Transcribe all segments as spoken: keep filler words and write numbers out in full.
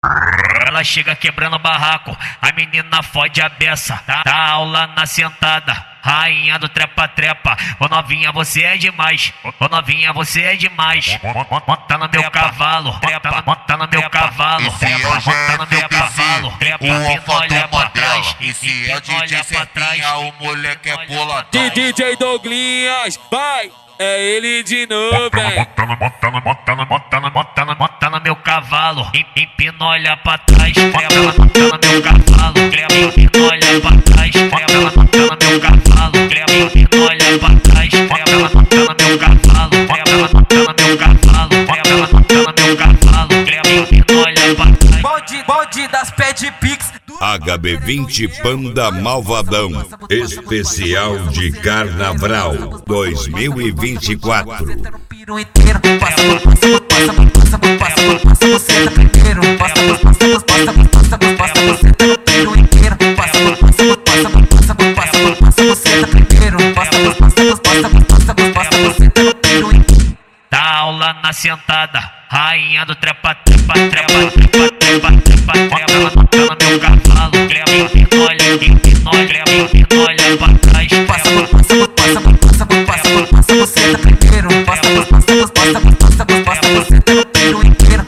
Ela chega quebrando o barraco, a menina fode a beça. Dá, dá aula na sentada, rainha do trepa-trepa. Ô novinha, você é demais. Ô novinha, você é demais. Monta no meu cavalo, trepa, monta no meu cavalo, trepa, monta no meu cavalo, trepa, e olha pra trás. E se é D J Serpinha, o moleque é boladão. D J Douglinhas, vai! É ele de novo, hein? Bota no, bota no, bota no, bota no, bota no meu cavalo. Empina, olha pra trás. Bota no meu cavalo. Empina, olha pra trás. Bota no meu cavalo. Empina, olha pra trás. Bota no meu cavalo. Bota no meu cavalo. Bota no meu cavalo. Empina, olha pra trás. Bonde, bonde das pede pix. H B vinte Panda Malvadão, especial de Carnaval dois mil e vinte e quatro. Dá aula na sentada, rainha do trepa, trepa, trepa, trepa, trepa, trepa, trepa, monta no meu cavalo, empina, olha, empina, olha, empina, olha pra trás. Passa, passa, passa, passa, passa, passa, você tá primeiro. Passa, passa, passa, passa, passa, você tá no piro inteiro.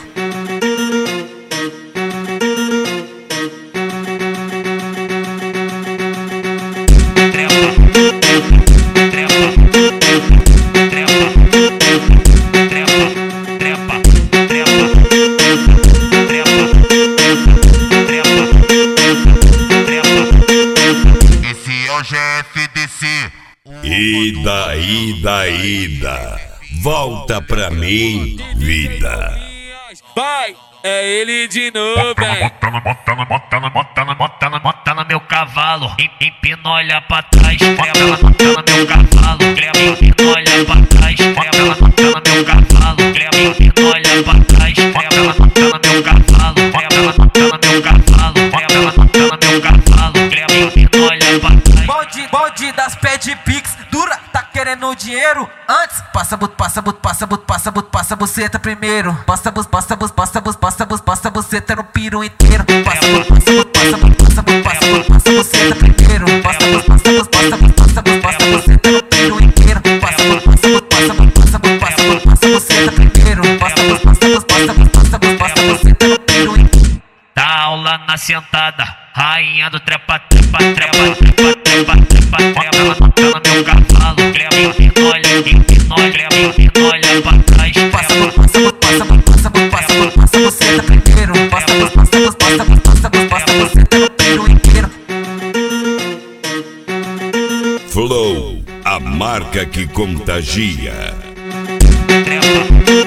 Ida, ida, ida, volta pra mim, vida. Vai, é ele de novo, hein? Bota no, bota no, bota no, bota no, bota no, bota no meu cavalo. Empina, olha pra trás. Bota no meu cavalo. Empina, olha pra trás. Bota no meu cavalo. Empina, olha pra trás. Bota no meu cavalo. Bota no meu cavalo. Bota no meu cavalo. Empina, olha pra trás. Bonde, bonde das pede pix. Dura, tá querendo dinheiro? Antes, passa, but, passa, but, passa, but, passa, but, passa, buceta primeiro. Passa, bus, passa, bus, passa, bus, passa, bus, passa, buceta no piro inteiro. Passa, but, passa, but, passa, but, passa, but, passa, but, passa, buceta primeiro. Passa, bus, passa, bus, passa, bus, passa, bus, passa, buceta no piro inteiro. Passa, but, passa, but, passa, but, passa, but, passa, but, passa, buceta primeiro. Passa, bus, passa, bus, passa, bus, passa, bus, passa, buceta no piro inteiro. Dá aula na sentada, rainha do trepa, trepa, trepa, trepa, trepa, trepa, trepa, monta no meu cavalo. Empina, olha, empina, olha, empina, olha pra trás. Passa, passa, passa, passa, passa, passa, você tá primeiro. Passa, passa, passa, passa, passa, você tá no piro inteiro. Flow, a marca que contagia. Trepa.